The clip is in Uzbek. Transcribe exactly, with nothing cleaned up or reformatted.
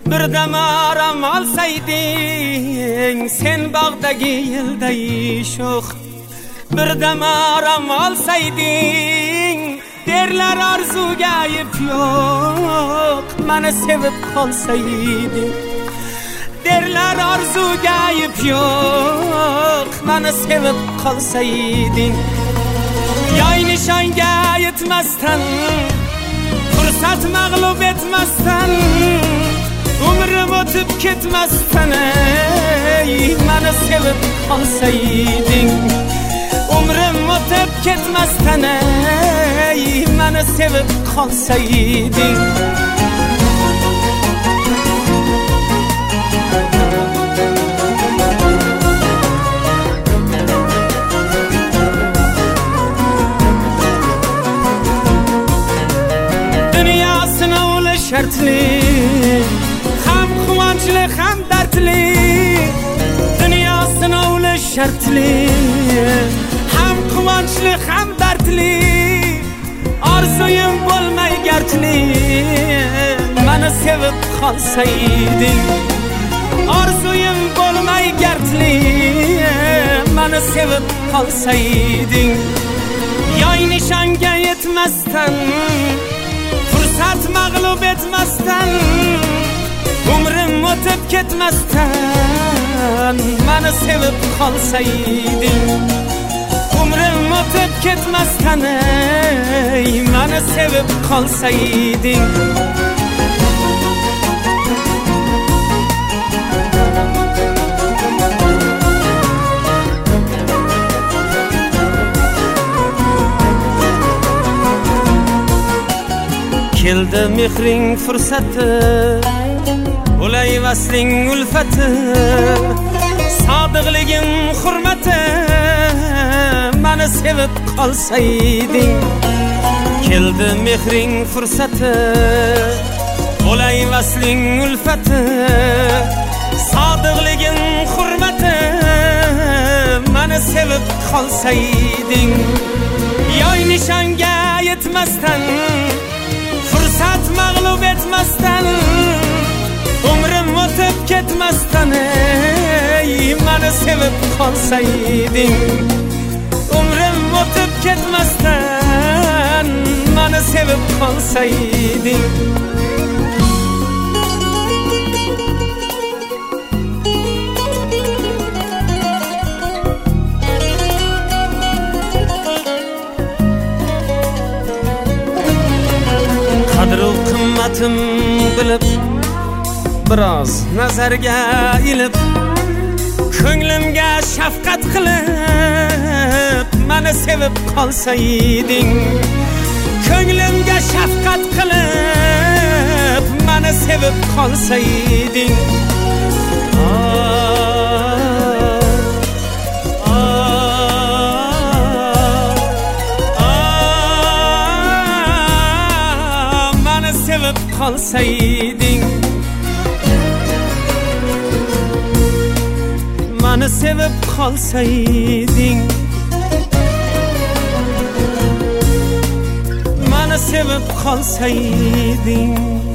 birdam aram olsayding sen bog'dagi yilday sho'x, birdam aram olsayding derlar orzuga ayb yo'q, meni sevib qolsayding derlar orzuga ayb yo'q, meni sevib qolsayding. Yoy nishonga yetmasdan, fursat mag'lub etmasdan, umrim o'tib ketmasdan ey meni sevib qolsayding, umrim o'tib ketmasdan ey meni sevib qolsayding. Shartli, ham quvonchli, ham dardli, dunyo sinovli shartli, ham quvonchli, ham dardli, orzuyim bo'lmay gardli, meni sevib qolsayding, orzuyim bo'lmay gardli, meni sevib qolsayding. Yoy nishonga yetmasdan, fursat mag'lub etmasdan, umrim o'tib ketmasdan, meni sevib qolsayding, umrim o'tib ketmasdan ey meni sevib qolsayding. Keldi mehring fursati, bo'lay vasling ulfati, sodiqligim hurmati, meni sevib qolsayding. Keldi mehring fursati, bo'lay vasling ulfati, sodiqligim hurmati, meni sevib qolsayding. Yoy nishonga yetmasdan, fursat mag'lub etmasdan, umrim o'tib ketmasdan ey meni sevib qolsayding, umrim o'tib ketmasdan, meni sevib qolsayding. Qadru qimmatim bilib, biroz nazarga ilib, ko'nglimga shafqat qilib, meni sevib qolsayding, ko'nglimga shafqat qilib, meni sevib qolsayding. Sevib qolsayding, meni sevib qolsayding, meni sevib qolsayding.